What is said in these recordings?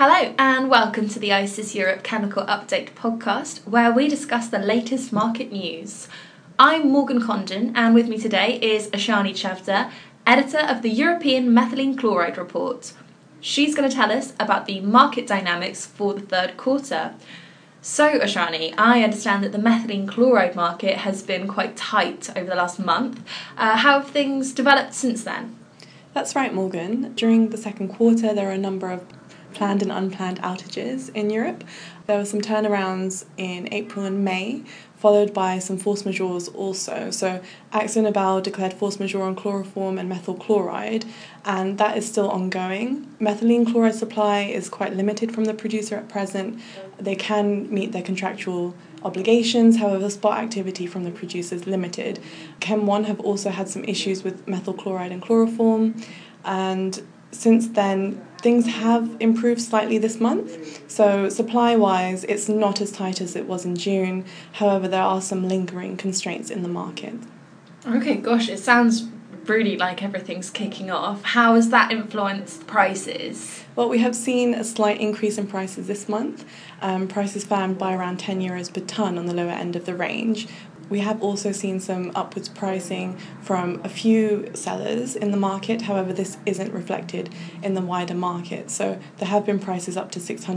Hello and welcome to the ICIS Europe Chemical Update podcast, where we discuss the latest market news. I'm Morgan Condon, and with me today is Ashani Chavda, editor of the European Methylene Chloride Report. She's going to tell us about the market dynamics for the third quarter. So Ashani, I understand that the methylene chloride market has been quite tight over the last month. How have things developed since then? That's right, Morgan. During the second quarter, there are a number of planned and unplanned outages in Europe. There were some turnarounds in April and May, followed by some force majeures also. So AkzoNobel declared force majeure on chloroform and methyl chloride, and that is still ongoing. Methylene chloride supply is quite limited from the producer at present. They can meet their contractual obligations, however, spot activity from the producer is limited. Chem One have also had some issues with methyl chloride and chloroform, and since then, things have improved slightly this month. So supply-wise, it's not as tight as it was in June. However, there are some lingering constraints in the market. Okay, gosh, it sounds really like everything's kicking off. How has that influenced prices? Well, we have seen a slight increase in prices this month. Prices firmed by around €10 per tonne on the lower end of the range. We have also seen some upwards pricing from a few sellers in the market. However, this isn't reflected in the wider market. So there have been prices up to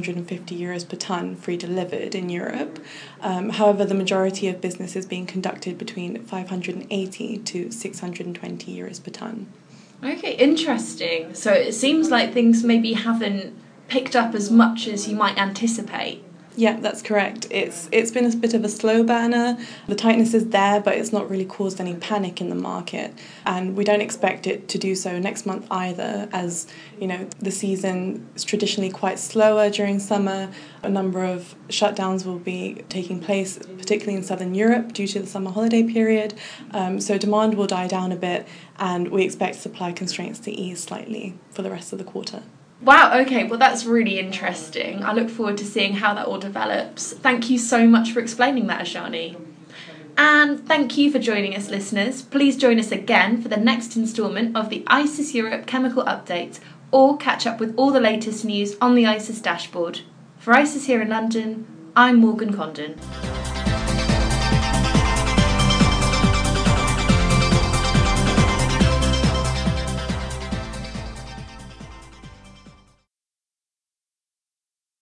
€650 per tonne free delivered in Europe. However, the majority of business is being conducted between €580 to €620 per tonne. Okay, interesting. So it seems like things maybe haven't picked up as much as you might anticipate. Yeah, that's correct. It's been a bit of a slow burner. The tightness is there, but it's not really caused any panic in the market. And we don't expect it to do so next month either, as the season is traditionally quite slower during summer. A number of shutdowns will be taking place, particularly in southern Europe, due to the summer holiday period. So demand will die down a bit, and we expect supply constraints to ease slightly for the rest of the quarter. Wow, okay, well that's really interesting. I look forward to seeing how that all develops. Thank you so much for explaining that, Ashani. And thank you for joining us, listeners. Please join us again for the next instalment of the ICIS Europe Chemical Update, or catch up with all the latest news on the ICIS dashboard. For ICIS here in London, I'm Morgan Condon.